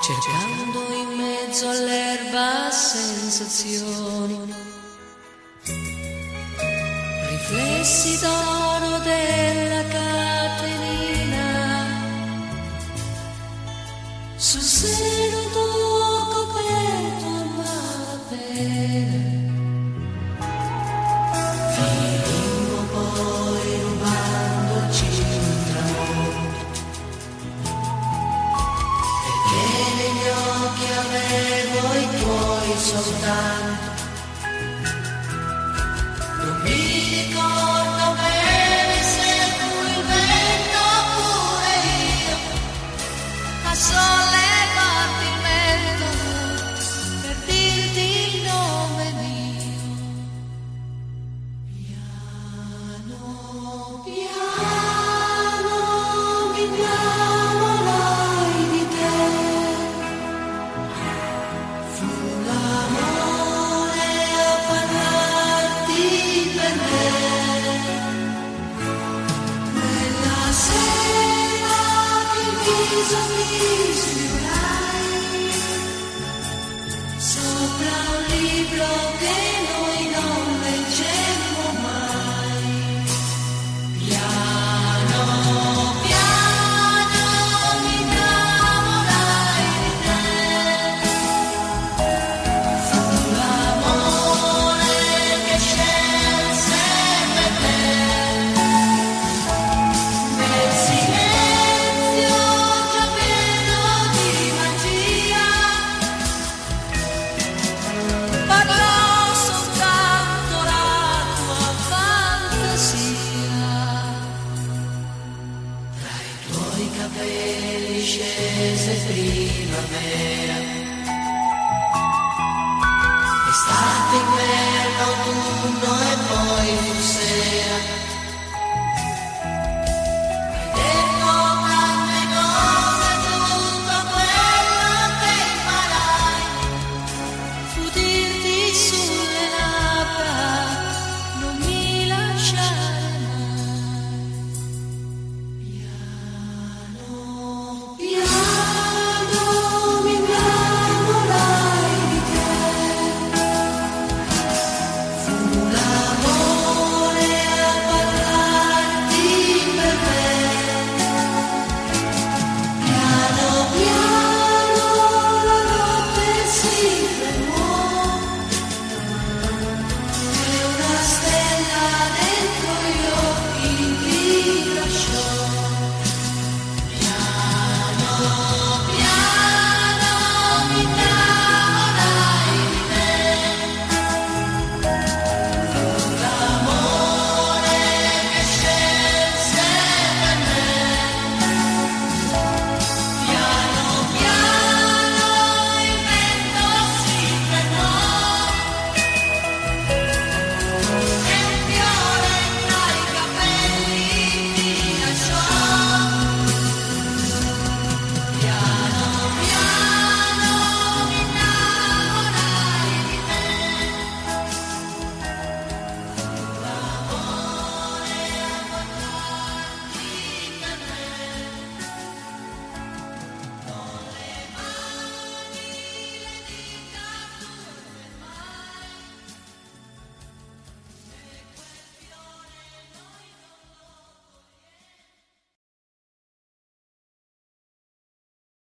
cercando in mezzo all'erba sensazioni, riflessi d'oro della catenina sul seno tuo coperto a malapena. Finimmo poi rubandoci un tramonto, perché negli occhi avevo i tuoi soltanto. Non mi ricordo bene se fu il vento oppure io a sollevarti il mento per dirti il nome mio. Piano piano mi innamorai di te. Fu l'amore a parlarti per me. Quella sera che il viso mi sfiorai sopra un libro che noi non leggemmo mai. Piano piano mi innamorai di te. Fu l'amore che scelse per me. Nel silenzio già pieno di magia parlò soltanto la tua fantasia. Tra i tuoi capelli scese primavera, estate in me